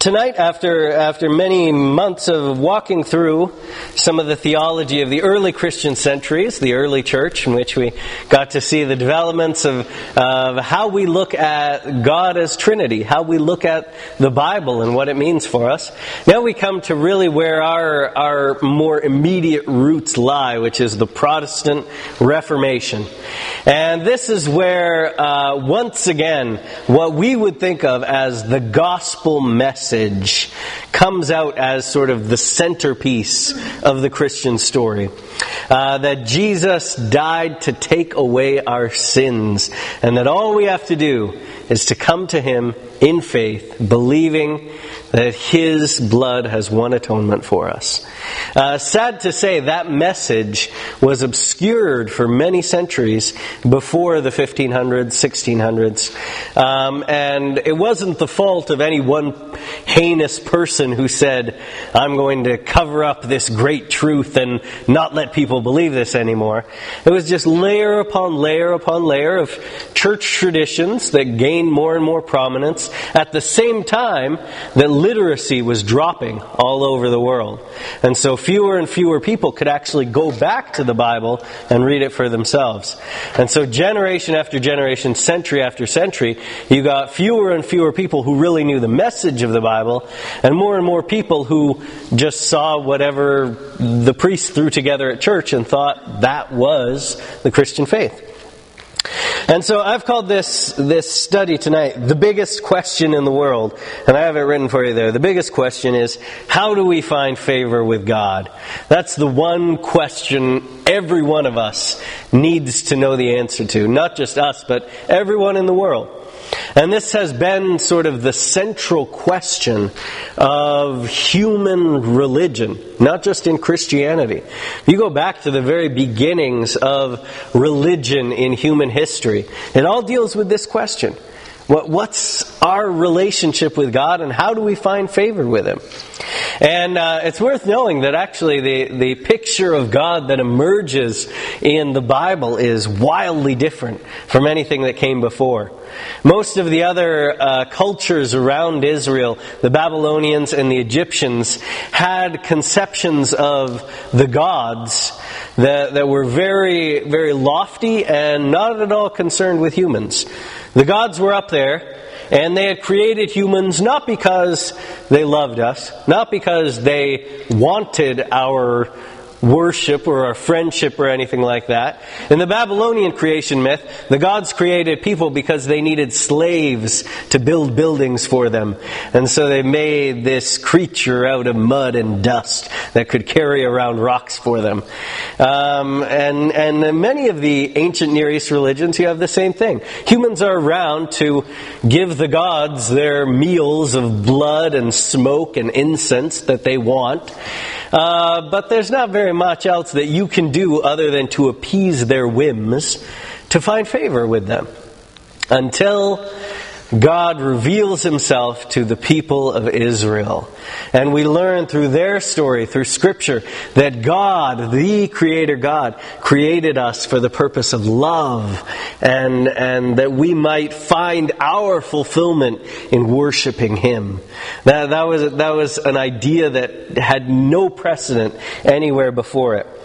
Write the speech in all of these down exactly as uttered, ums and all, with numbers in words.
Tonight, after after many months of walking through some of the theology of the early Christian centuries, the early church, in which we got to see the developments of, of how we look at God as Trinity, how we look at the Bible and what it means for us, now we come to really where our, our more immediate roots lie, which is the Protestant Reformation. And this is where, uh, once again, what we would think of as the gospel message comes out as sort of the centerpiece of the Christian story. Uh, that Jesus died to take away our sins, and that all we have to do is to come to Him in faith, believing that His blood has won atonement for us. Uh, sad to say, that message was obscured for many centuries before the fifteen hundreds, sixteen hundreds. Um, and it wasn't the fault of any one heinous person who said, I'm going to cover up this great truth and not let people believe this anymore. It was just layer upon layer upon layer of church traditions that gained more and more prominence at the same time that literacy was dropping all over the world. And so fewer and fewer people could actually go back to the Bible and read it for themselves. And so generation after generation, century after century, you got fewer and fewer people who really knew the message of the Bible, and more and more people who just saw whatever the priest threw together at church and thought that was the Christian faith. And so I've called this this study tonight, the biggest question in the world. And I have it written for you there. The biggest question is, how do we find favor with God? That's the one question every one of us needs to know the answer to. Not just us, but everyone in the world. And this has been sort of the central question of human religion, not just in Christianity. If you go back to the very beginnings of religion in human history, it all deals with this question. What, what's our relationship with God, and how do we find favor with Him? And uh, it's worth knowing that actually the, the picture of God that emerges in the Bible is wildly different from anything that came before. Most of the other uh, cultures around Israel, the Babylonians and the Egyptians, had conceptions of the gods that, that were very, very lofty and not at all concerned with humans. The gods were up there, and they had created humans not because they loved us, not because they wanted our worship or our friendship or anything like that. In the Babylonian creation myth, the gods created people because they needed slaves to build buildings for them. And so they made this creature out of mud and dust that could carry around rocks for them. Um, and, and in many of the ancient Near East religions, you have the same thing. Humans are around to give the gods their meals of blood and smoke and incense that they want. Uh, but there's not very much else that you can do other than to appease their whims to find favor with them. Until God reveals Himself to the people of Israel. And we learn through their story, through Scripture, that God, the Creator God, created us for the purpose of love, and, and that we might find our fulfillment in worshiping Him. That, that was, that was an idea that had no precedent anywhere before it.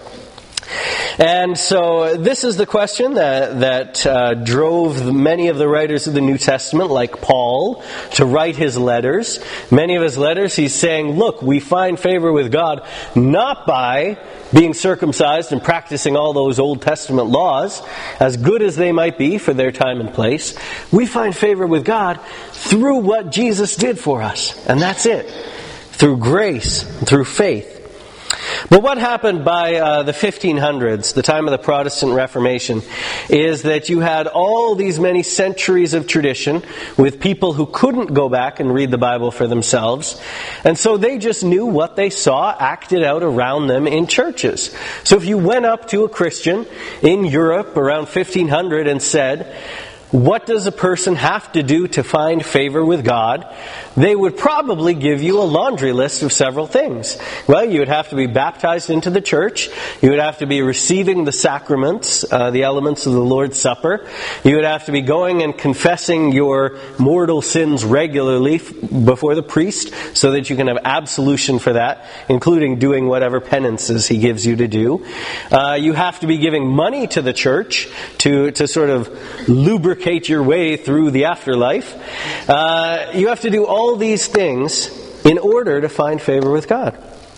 And so this is the question that, that uh, drove many of the writers of the New Testament, like Paul, to write his letters. Many of his letters, he's saying, look, we find favor with God not by being circumcised and practicing all those Old Testament laws, as good as they might be for their time and place. We find favor with God through what Jesus did for us. And that's it. Through grace, through faith. But what happened by uh, the fifteen hundreds, the time of the Protestant Reformation, is that you had all these many centuries of tradition with people who couldn't go back and read the Bible for themselves. And so they just knew what they saw acted out around them in churches. So if you went up to a Christian in Europe around fifteen hundred and said, what does a person have to do to find favor with God, they would probably give you a laundry list of several things. Well, you would have to be baptized into the church. You would have to be receiving the sacraments, uh, the elements of the Lord's Supper. You would have to be going and confessing your mortal sins regularly f- before the priest so that you can have absolution for that, including doing whatever penances he gives you to do. Uh, you have to be giving money to the church to, to sort of lubricate your way through the afterlife. Uh, you have to do all these things in order to find favor with God.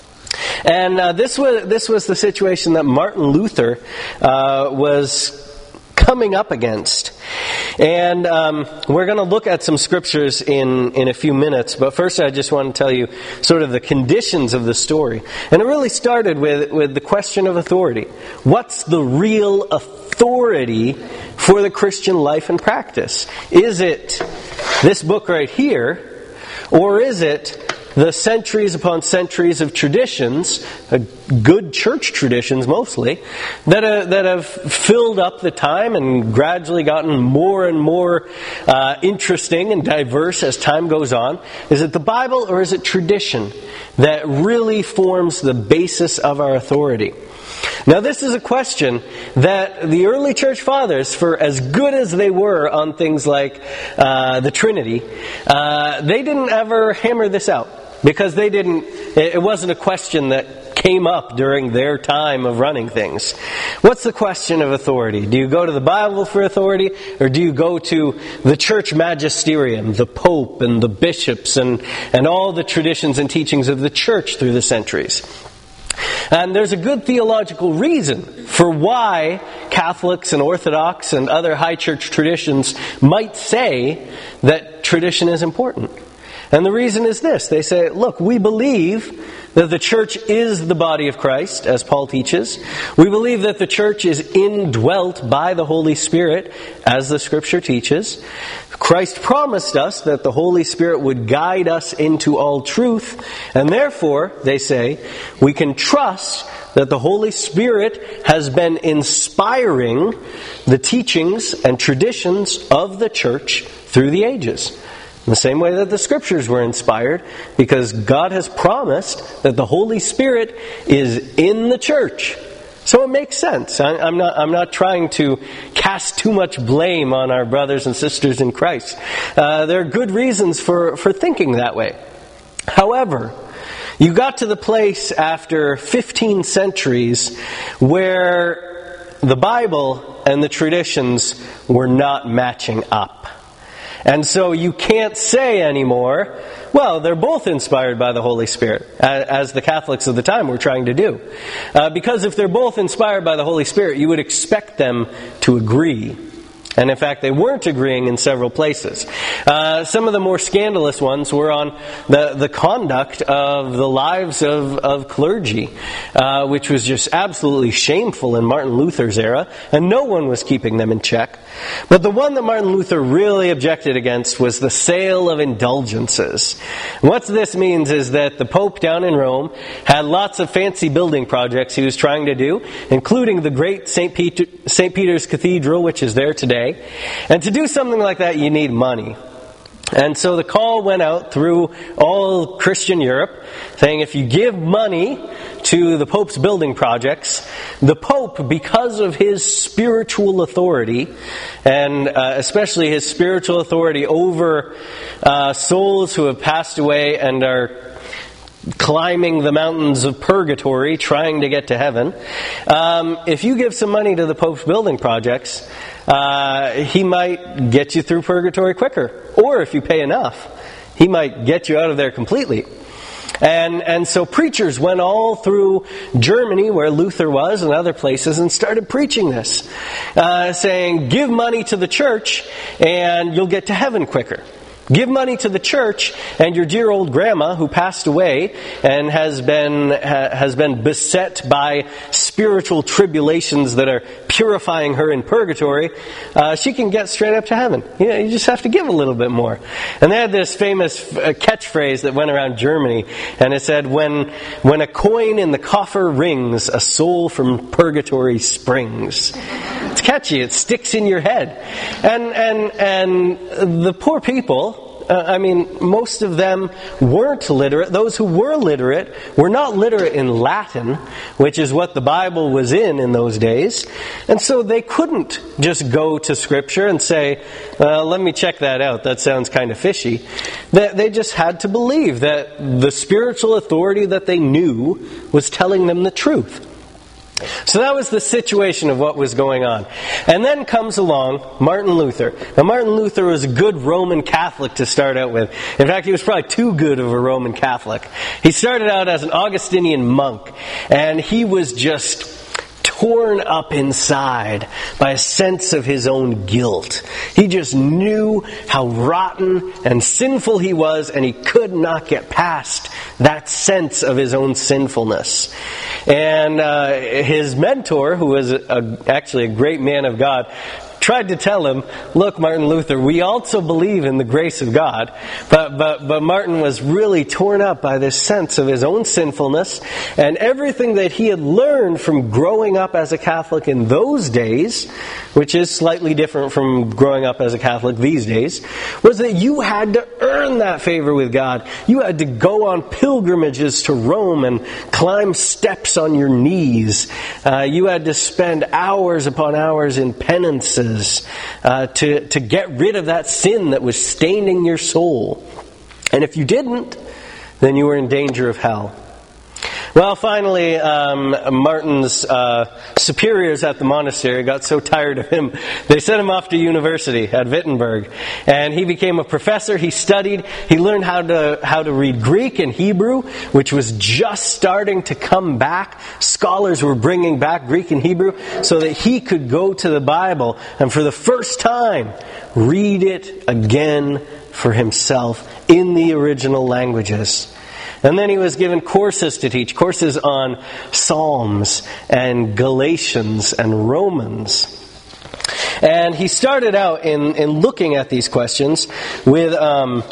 And uh, this was this was the situation that Martin Luther uh, was coming up against. And um, we're going to look at some scriptures in, in a few minutes, but first I just want to tell you sort of the conditions of the story. And it really started with, with the question of authority. What's the real authority for the Christian life and practice? Is it this book right here, or is it the centuries upon centuries of traditions, uh, good church traditions mostly, that uh, that have filled up the time and gradually gotten more and more uh, interesting and diverse as time goes on? Is it the Bible or is it tradition that really forms the basis of our authority? Now, this is a question that the early church fathers, for as good as they were on things like uh, the Trinity, uh, they didn't ever hammer this out. Because they didn't, it wasn't a question that came up during their time of running things. What's the question of authority? Do you go to the Bible for authority, or do you go to the church magisterium, the Pope and the bishops and, and all the traditions and teachings of the church through the centuries? And there's a good theological reason for why Catholics and Orthodox and other high church traditions might say that tradition is important. And the reason is this. They say, look, we believe that the church is the body of Christ, as Paul teaches. We believe that the church is indwelt by the Holy Spirit, as the Scripture teaches. Christ promised us that the Holy Spirit would guide us into all truth. And therefore, they say, we can trust that the Holy Spirit has been inspiring the teachings and traditions of the church through the ages. In the same way that the Scriptures were inspired, because God has promised that the Holy Spirit is in the church. So it makes sense. I'm not, I'm not trying to cast too much blame on our brothers and sisters in Christ. Uh, there are good reasons for, for thinking that way. However, you got to the place after fifteen centuries where the Bible and the traditions were not matching up. And so you can't say anymore, well, they're both inspired by the Holy Spirit, as the Catholics of the time were trying to do. Uh, because if they're both inspired by the Holy Spirit, you would expect them to agree. And in fact, they weren't agreeing in several places. Uh, some of the more scandalous ones were on the, the conduct of the lives of, of clergy, uh, which was just absolutely shameful in Martin Luther's era, and no one was keeping them in check. But the one that Martin Luther really objected against was the sale of indulgences. What this means is that the Pope down in Rome had lots of fancy building projects he was trying to do, including the great Saint Peter, Saint Peter's Cathedral, which is there today. And to do something like that, you need money. And so the call went out through all Christian Europe, saying if you give money to the Pope's building projects, the Pope, because of his spiritual authority, and uh, especially his spiritual authority over uh, souls who have passed away and are climbing the mountains of purgatory, trying to get to heaven, um, if you give some money to the Pope's building projects, uh, he might get you through purgatory quicker. Or if you pay enough, he might get you out of there completely. And and so preachers went all through Germany, where Luther was, and other places, and started preaching this, uh, saying, give money to the church and you'll get to heaven quicker. Give money to the church, and your dear old grandma, who passed away and has been ha, has been beset by spiritual tribulations that are purifying her in purgatory, uh, she can get straight up to heaven. You know, you just have to give a little bit more. And they had this famous uh, catchphrase that went around Germany, and it said, "When when a coin in the coffer rings, a soul from purgatory springs." It's catchy. It sticks in your head. And and and the poor people, uh, I mean, most of them weren't literate. Those who were literate were not literate in Latin, which is what the Bible was in in those days. And so they couldn't just go to Scripture and say, uh, let me check that out. That sounds kind of fishy. They, they just had to believe that the spiritual authority that they knew was telling them the truth. So that was the situation of what was going on. And then comes along Martin Luther. Now Martin Luther was a good Roman Catholic to start out with. In fact, he was probably too good of a Roman Catholic. He started out as an Augustinian monk, and he was just torn up inside by a sense of his own guilt. He just knew how rotten and sinful he was, and he could not get past that sense of his own sinfulness. And uh, his mentor, who was a, actually a great man of God, tried to tell him, look, Martin Luther, we also believe in the grace of God. But, but, but Martin was really torn up by this sense of his own sinfulness, and everything that he had learned from growing up as a Catholic in those days, which is slightly different from growing up as a Catholic these days, was that you had to earn that favor with God. You had to go on pilgrimages to Rome and climb steps on your knees. Uh, you had to spend hours upon hours in penances Uh, to, to get rid of that sin that was staining your soul. And if you didn't, then you were in danger of hell. Well, finally, um, Martin's uh, superiors at the monastery got so tired of him, they sent him off to university at Wittenberg. And he became a professor. He studied. He learned how to how to read Greek and Hebrew, which was just starting to come back. Scholars were bringing back Greek and Hebrew so that he could go to the Bible and for the first time read it again for himself in the original languages. And then he was given courses to teach, courses on Psalms and Galatians and Romans. And he started out in, in looking at these questions with um,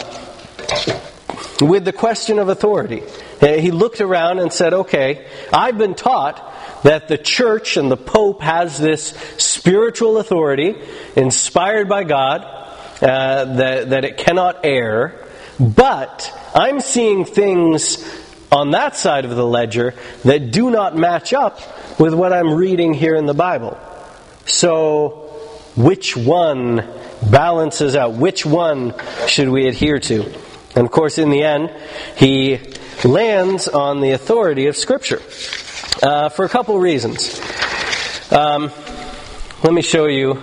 with the question of authority. He looked around and said, okay, I've been taught that the church and the Pope has this spiritual authority inspired by God, uh, that, that it cannot err, but I'm seeing things on that side of the ledger that do not match up with what I'm reading here in the Bible. So, which one balances out? Which one should we adhere to? And of course, in the end, he lands on the authority of Scripture uh, for a couple reasons. Um, let me show you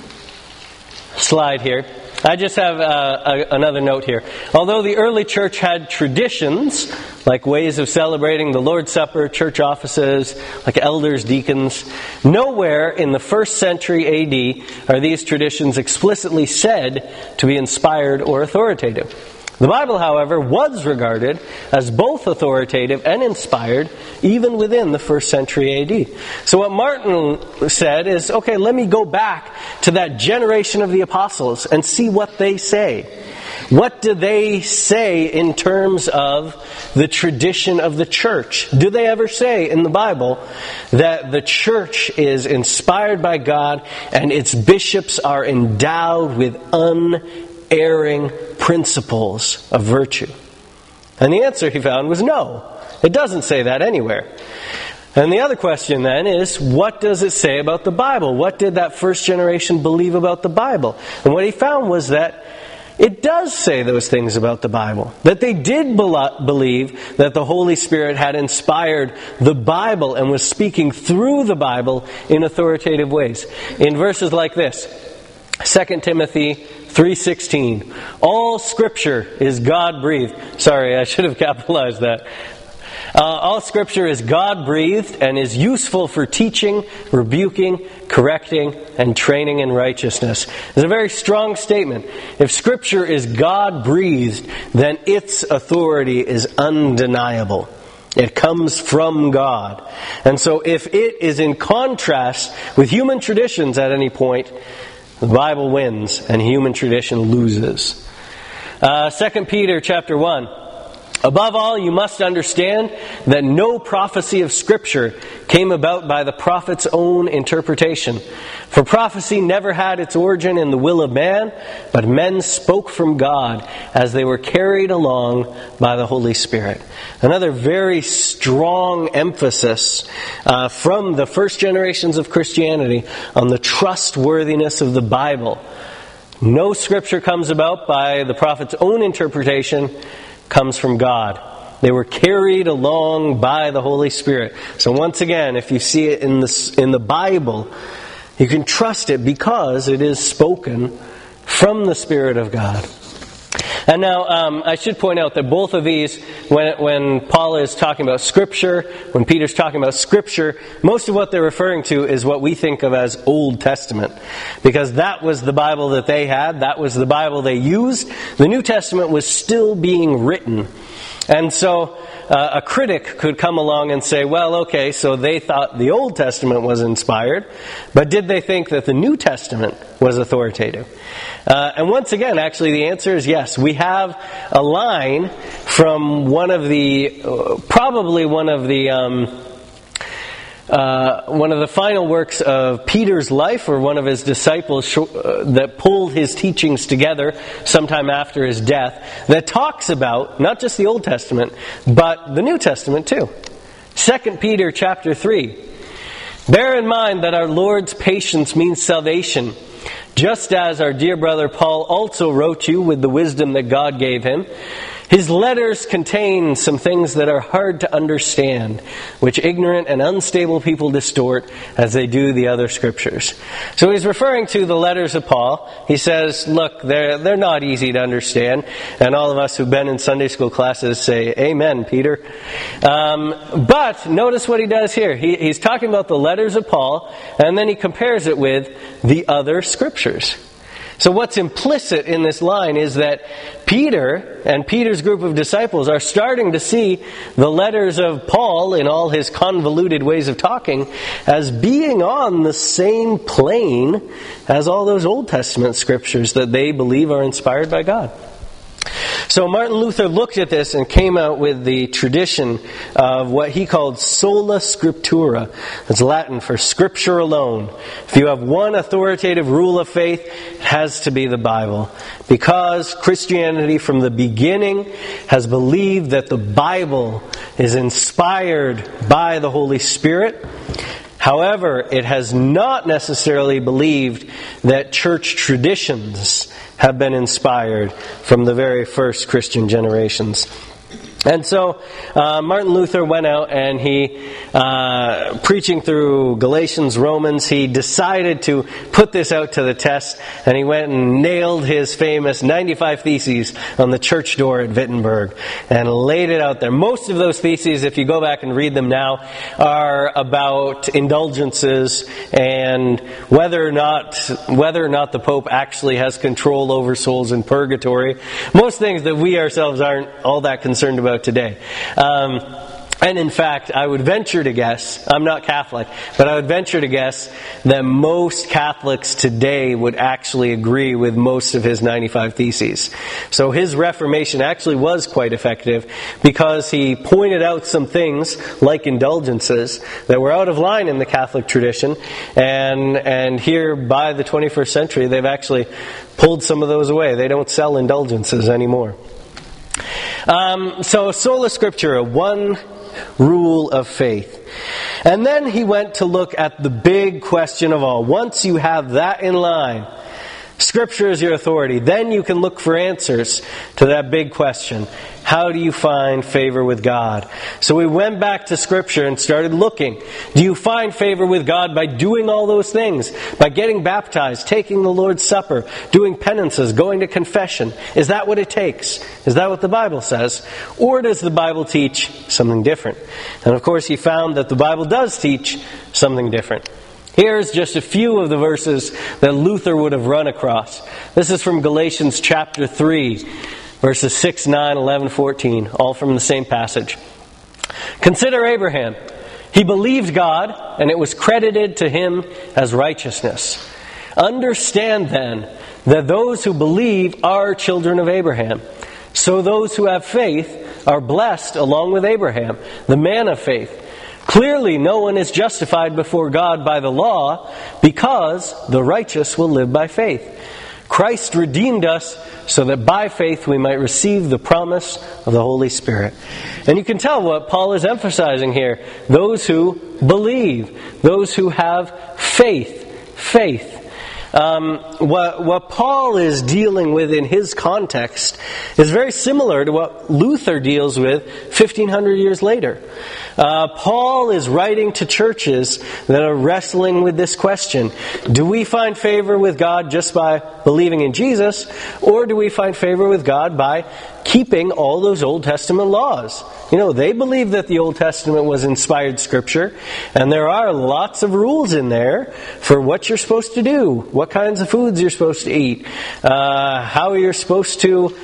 a slide here. I just have uh, a, another note here. Although the early church had traditions, like ways of celebrating the Lord's Supper, church offices, like elders, deacons, nowhere in the first century A D are these traditions explicitly said to be inspired or authoritative. The Bible, however, was regarded as both authoritative and inspired, even within the first century A D. So what Martin said is, okay, let me go back to that generation of the apostles and see what they say. What do they say in terms of the tradition of the church? Do they ever say in the Bible that the church is inspired by God and its bishops are endowed with unerring principles of virtue? And the answer he found was no. It doesn't say that anywhere. And the other question then is, what does it say about the Bible? What did that first generation believe about the Bible? And what he found was that it does say those things about the Bible. That they did believe that the Holy Spirit had inspired the Bible and was speaking through the Bible in authoritative ways. In verses like this, Second Timothy three sixteen, all Scripture is God-breathed. Sorry, I should have capitalized that. Uh, all Scripture is God-breathed and is useful for teaching, rebuking, correcting, and training in righteousness. It's a very strong statement. If Scripture is God-breathed, then its authority is undeniable. It comes from God. And so if it is in contrast with human traditions at any point, the Bible wins and human tradition loses. Uh, Second Peter chapter one. Above all, you must understand that no prophecy of Scripture came about by the prophet's own interpretation. For prophecy never had its origin in the will of man, but men spoke from God as they were carried along by the Holy Spirit. Another very strong emphasis uh, from the first generations of Christianity on the trustworthiness of the Bible. No Scripture comes about by the prophet's own interpretation, comes from God. They were carried along by the Holy Spirit. So once again, if you see it in the, in the Bible, you can trust it because it is spoken from the Spirit of God. And now, um, I should point out that both of these, when, when Paul is talking about Scripture, when Peter's talking about Scripture, most of what they're referring to is what we think of as Old Testament. Because that was the Bible that they had, that was the Bible they used. The New Testament was still being written. And so uh, a critic could come along and say, well, okay, so they thought the Old Testament was inspired, but did they think that the New Testament was authoritative? Uh, and once again, actually, the answer is yes. We have a line from one of the, uh, probably one of the, um, uh, one of the final works of Peter's life, or one of his disciples sh- uh, that pulled his teachings together sometime after his death, that talks about not just the Old Testament, but the New Testament too. Second Peter chapter three. Bear in mind that our Lord's patience means salvation, just as our dear brother Paul also wrote you with the wisdom that God gave him. His letters contain some things that are hard to understand, which ignorant and unstable people distort as they do the other scriptures. So he's referring to the letters of Paul. He says, look, they're, they're not easy to understand. And all of us who've been in Sunday school classes say, amen, Peter. Um, but notice what he does here. He, he's talking about the letters of Paul, and then he compares it with the other scriptures. So what's implicit in this line is that Peter and Peter's group of disciples are starting to see the letters of Paul in all his convoluted ways of talking as being on the same plane as all those Old Testament scriptures that they believe are inspired by God. So Martin Luther looked at this and came out with the tradition of what he called sola scriptura. It's Latin for scripture alone. If you have one authoritative rule of faith, it has to be the Bible. Because Christianity from the beginning has believed that the Bible is inspired by the Holy Spirit. However, it has not necessarily believed that church traditions have been inspired from the very first Christian generations. And so uh, Martin Luther went out and he, uh, preaching through Galatians, Romans, he decided to put this out to the test, and he went and nailed his famous ninety-five Theses on the church door at Wittenberg and laid it out there. Most of those theses, if you go back and read them now, are about indulgences and whether or not whether or not the Pope actually has control over souls in purgatory. Most things that we ourselves aren't all that concerned about today. Um, and in fact, I would venture to guess, I'm not Catholic, but I would venture to guess that most Catholics today would actually agree with most of his ninety-five Theses. So his Reformation actually was quite effective because he pointed out some things, like indulgences, that were out of line in the Catholic tradition, and and here by the twenty-first century they've actually pulled some of those away. They don't sell indulgences anymore. Um, so sola scriptura, one rule of faith. And then he went to look at the big question of all. Once you have that in line, Scripture is your authority, then you can look for answers to that big question. How do you find favor with God? So we went back to Scripture and started looking. Do you find favor with God by doing all those things? By getting baptized, taking the Lord's Supper, doing penances, going to confession? Is that what it takes? Is that what the Bible says? Or does the Bible teach something different? And of course he found that the Bible does teach something different. Here's just a few of the verses that Luther would have run across. This is from Galatians chapter three, verses six, nine, eleven, fourteen, all from the same passage. Consider Abraham. He believed God, and it was credited to him as righteousness. Understand then that those who believe are children of Abraham. So those who have faith are blessed along with Abraham, the man of faith. Clearly, no one is justified before God by the law, because the righteous will live by faith. Christ redeemed us so that by faith we might receive the promise of the Holy Spirit. And you can tell what Paul is emphasizing here. Those who believe, those who have faith. Faith. Um, what, what Paul is dealing with in his context is very similar to what Luther deals with fifteen hundred years later. Uh, Paul is writing to churches that are wrestling with this question. Do we find favor with God just by believing in Jesus, or do we find favor with God by keeping all those Old Testament laws? You know, they believe that the Old Testament was inspired Scripture, and there are lots of rules in there for what you're supposed to do, what kinds of foods you're supposed to eat, uh, how you're supposed to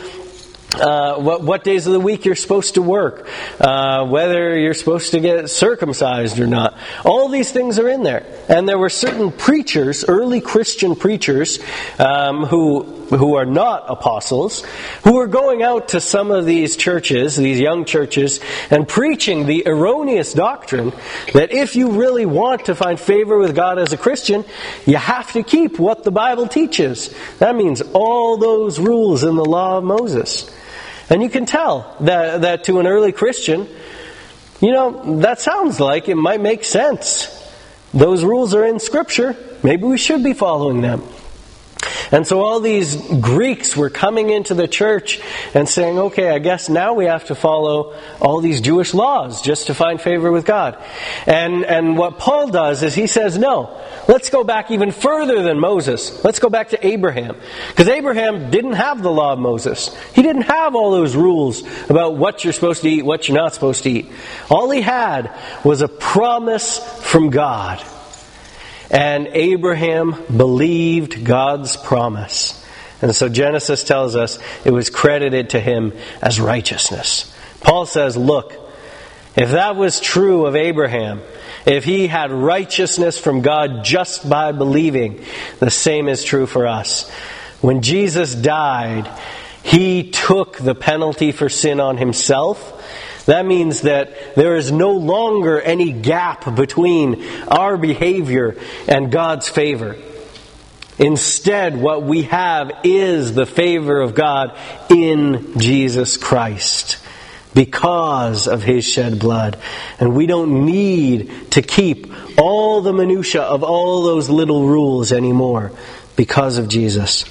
Uh, what, what days of the week you're supposed to work, uh, whether you're supposed to get circumcised or not. All these things are in there. And there were certain preachers, early Christian preachers, um, who who are not apostles, who were going out to some of these churches, these young churches, and preaching the erroneous doctrine that if you really want to find favor with God as a Christian, you have to keep what the Bible teaches. That means all those rules in the law of Moses. And you can tell that, that to an early Christian, you know, that sounds like it might make sense. Those rules are in Scripture. Maybe we should be following them. And so all these Greeks were coming into the church and saying, okay, I guess now we have to follow all these Jewish laws just to find favor with God. And and what Paul does is he says, no, let's go back even further than Moses. Let's go back to Abraham. Because Abraham didn't have the law of Moses. He didn't have all those rules about what you're supposed to eat, what you're not supposed to eat. All he had was a promise from God. And Abraham believed God's promise. And so Genesis tells us it was credited to him as righteousness. Paul says, look, if that was true of Abraham, if he had righteousness from God just by believing, the same is true for us. When Jesus died, he took the penalty for sin on himself. That means that there is no longer any gap between our behavior and God's favor. Instead, what we have is the favor of God in Jesus Christ because of His shed blood. And we don't need to keep all the minutia of all those little rules anymore because of Jesus.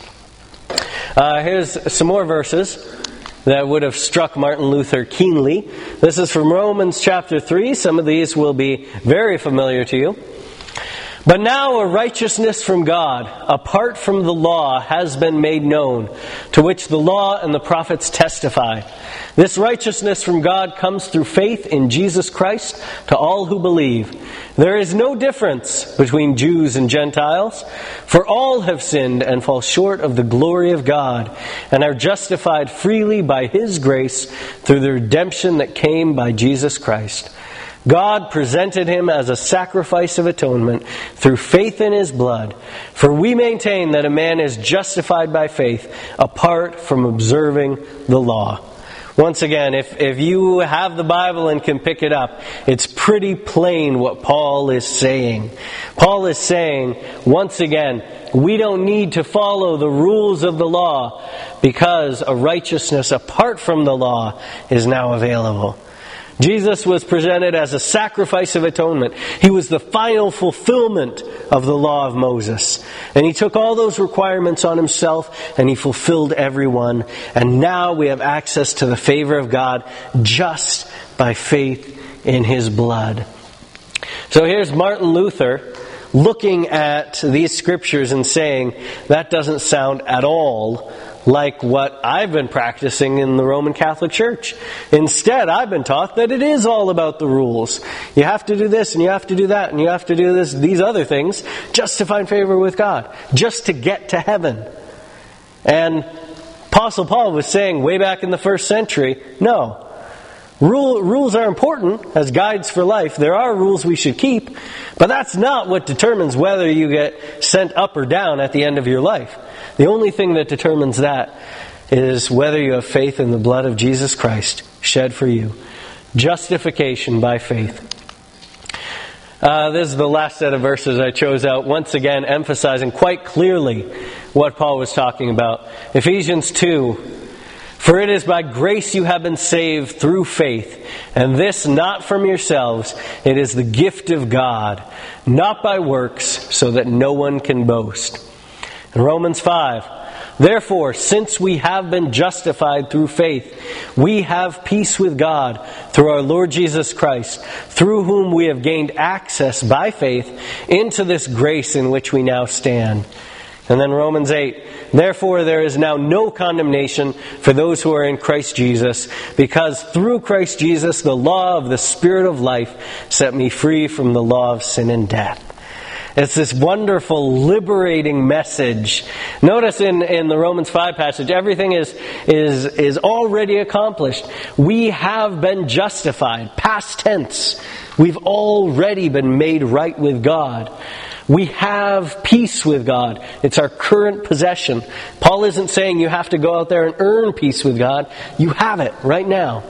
Uh, here's some more verses that would have struck Martin Luther keenly. This is from Romans chapter three. Some of these will be very familiar to you. But now a righteousness from God, apart from the law, has been made known, to which the law and the prophets testify. This righteousness from God comes through faith in Jesus Christ to all who believe. There is no difference between Jews and Gentiles, for all have sinned and fall short of the glory of God, and are justified freely by His grace through the redemption that came by Jesus Christ. God presented Him as a sacrifice of atonement through faith in His blood. For we maintain that a man is justified by faith apart from observing the law. Once again, if, if you have the Bible and can pick it up, it's pretty plain what Paul is saying. Paul is saying, once again, we don't need to follow the rules of the law because a righteousness apart from the law is now available. Jesus was presented as a sacrifice of atonement. He was the final fulfillment of the law of Moses. And He took all those requirements on Himself and He fulfilled every one. And now we have access to the favor of God just by faith in His blood. So here's Martin Luther looking at these scriptures and saying, that doesn't sound at all like what I've been practicing in the Roman Catholic Church. Instead, I've been taught that it is all about the rules. You have to do this, and you have to do that, and you have to do this, these other things, just to find favor with God, just to get to heaven. And Apostle Paul was saying way back in the first century, no. Rule, rules are important as guides for life. There are rules we should keep, but that's not what determines whether you get sent up or down at the end of your life. The only thing that determines that is whether you have faith in the blood of Jesus Christ. shed for you. Justification by faith. Uh, this is the last set of verses I chose out, once again emphasizing quite clearly what Paul was talking about. Ephesians two, "For it is by grace you have been saved through faith, and this not from yourselves, it is the gift of God, not by works, so that no one can boast." In Romans five, "Therefore, since we have been justified through faith, we have peace with God through our Lord Jesus Christ, through whom we have gained access by faith into this grace in which we now stand." And then Romans eight, "Therefore there is now no condemnation for those who are in Christ Jesus, because through Christ Jesus the law of the Spirit of life set me free from the law of sin and death." It's this wonderful, liberating message. Notice in, in the Romans five passage, everything is, is, is already accomplished. We have been justified. Past tense. We've already been made right with God. We have peace with God. It's our current possession. Paul isn't saying you have to go out there and earn peace with God. You have it right now.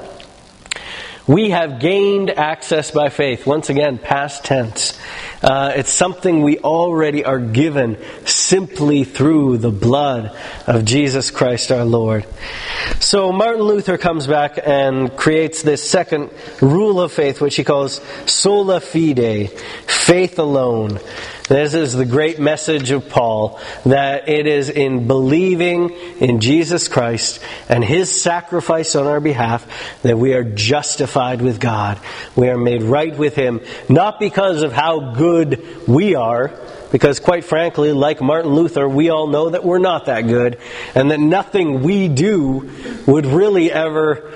We have gained access by faith. Once again, past tense. Uh, it's something we already are given simply through the blood of Jesus Christ our Lord. So Martin Luther comes back and creates this second rule of faith, which he calls sola fide, faith alone. This is the great message of Paul, that it is in believing in Jesus Christ and His sacrifice on our behalf that we are justified with God. We are made right with Him, not because of how good we are, because quite frankly, like Martin Luther, we all know that we're not that good, and that nothing we do would really ever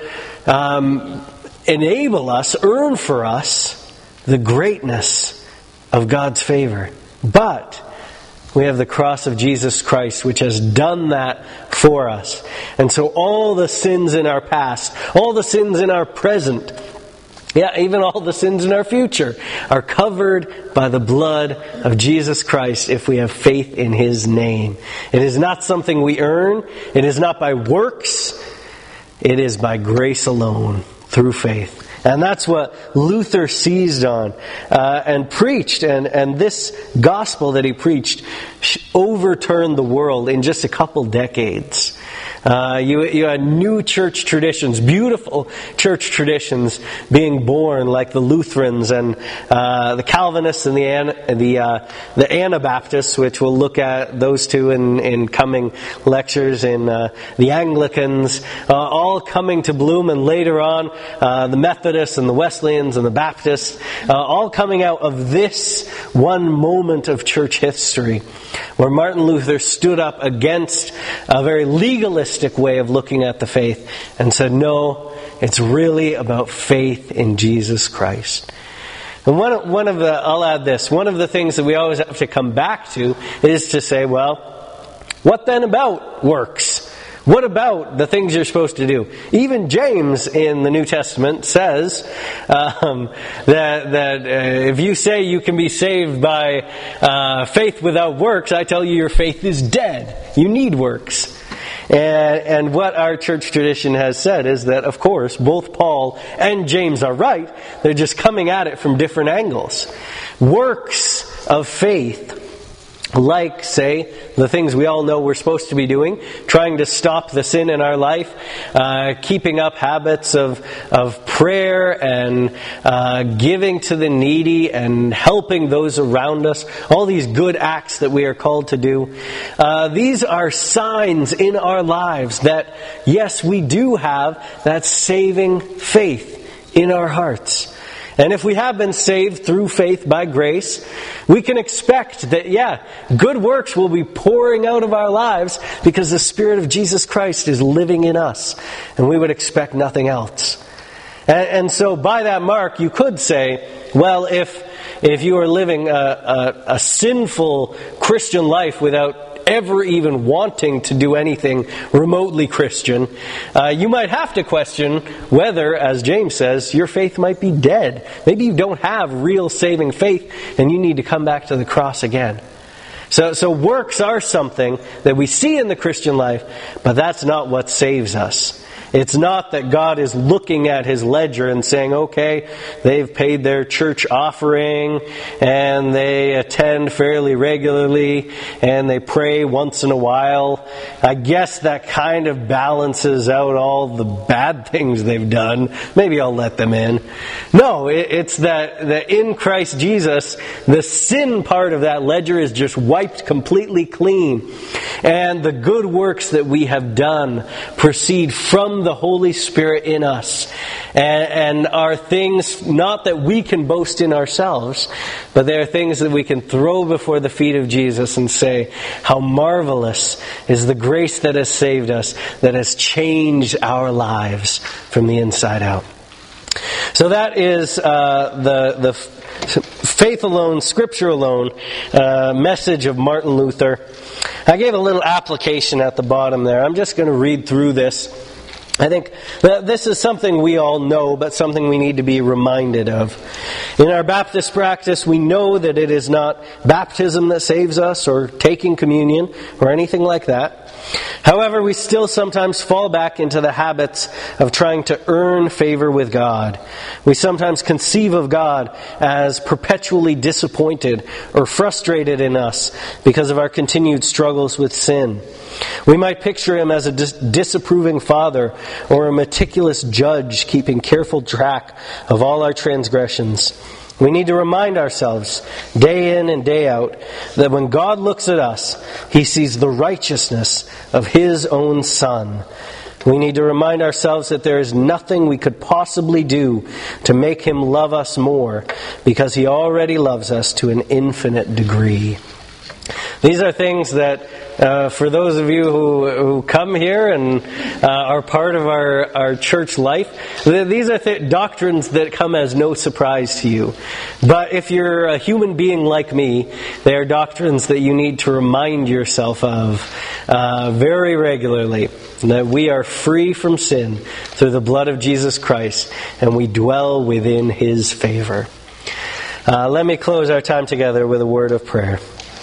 um, enable us, earn for us, the greatness of God's favor. But we have the cross of Jesus Christ, which has done that for us. And so all the sins in our past, all the sins in our present, yeah, even all the sins in our future are covered by the blood of Jesus Christ if we have faith in His name. It is not something we earn. It is not by works. It is by grace alone, through faith. And that's what Luther seized on uh, and preached. And, and this gospel that he preached overturned the world in just a couple decades. Uh, you, you had new church traditions, beautiful church traditions being born, like the Lutherans and uh, the Calvinists and the An- the uh, the Anabaptists, which we'll look at those two in, in coming lectures. In uh, the Anglicans, uh, all coming to bloom, and later on uh, the Methodists and the Wesleyans and the Baptists, uh, all coming out of this one moment of church history, where Martin Luther stood up against a very legalistic way of looking at the faith and said, no, it's really about faith in Jesus Christ. And one, one of the, I'll add this, one of the things that we always have to come back to is to say, well, what then about works? What about the things you're supposed to do? Even James in the New Testament says um, that, that uh, if you say you can be saved by uh, faith without works, I tell you your faith is dead. You need works. And, and what our church tradition has said is that, of course, both Paul and James are right. They're just coming at it from different angles. Works of faith, like, say, the things we all know we're supposed to be doing, trying to stop the sin in our life, uh, keeping up habits of of prayer and uh, giving to the needy and helping those around us, all these good acts that we are called to do. Uh, these are signs in our lives that, yes, we do have that saving faith in our hearts. And if we have been saved through faith by grace, we can expect that, yeah, good works will be pouring out of our lives because the Spirit of Jesus Christ is living in us. And we would expect nothing else. And, and so by that mark, you could say, well, if if you are living a, a, a sinful Christian life without ever even wanting to do anything remotely Christian, uh, you might have to question whether, as James says, your faith might be dead. Maybe you don't have real saving faith and you need to come back to the cross again. So, so works are something that we see in the Christian life, but that's not what saves us. It's not that God is looking at his ledger and saying, okay, they've paid their church offering and they attend fairly regularly and they pray once in a while. I guess that kind of balances out all the bad things they've done. Maybe I'll let them in. No, it's that, that in Christ Jesus, the sin part of that ledger is just wiped completely clean. And the good works that we have done proceed from the Holy Spirit in us. And, and are things not that we can boast in ourselves, but they are things that we can throw before the feet of Jesus and say, how marvelous is the grace that has saved us, that has changed our lives from the inside out. So that is uh, the the faith alone, Scripture alone uh, message of Martin Luther. I gave a little application at the bottom there. I'm just going to read through this. I think that this is something we all know, but something we need to be reminded of. In our Baptist practice, we know that it is not baptism that saves us, or taking communion, or anything like that. However, we still sometimes fall back into the habits of trying to earn favor with God. We sometimes conceive of God as perpetually disappointed or frustrated in us because of our continued struggles with sin. We might picture him as a dis- disapproving father or a meticulous judge keeping careful track of all our transgressions. We need to remind ourselves, day in and day out, that when God looks at us, He sees the righteousness of His own Son. We need to remind ourselves that there is nothing we could possibly do to make Him love us more, because He already loves us to an infinite degree. These are things that, uh, for those of you who, who come here and uh, are part of our, our church life, these are th- doctrines that come as no surprise to you. But if you're a human being like me, they are doctrines that you need to remind yourself of uh, very regularly. That we are free from sin through the blood of Jesus Christ, and we dwell within His favor. Uh, let me close our time together with a word of prayer.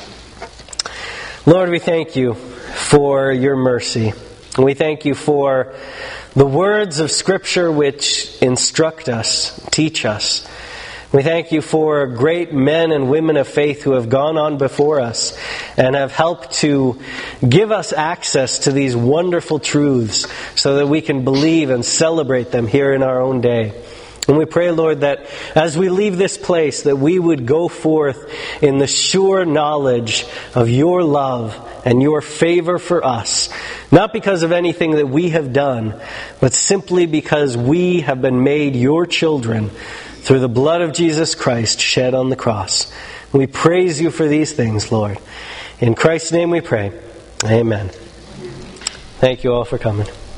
Lord, we thank You for Your mercy. We thank You for the words of Scripture which instruct us, teach us. We thank You for great men and women of faith who have gone on before us and have helped to give us access to these wonderful truths so that we can believe and celebrate them here in our own day. And we pray, Lord, that as we leave this place, that we would go forth in the sure knowledge of Your love and Your favor for us, not because of anything that we have done, but simply because we have been made Your children through the blood of Jesus Christ shed on the cross. We praise You for these things, Lord. In Christ's name we pray. Amen. Thank you all for coming.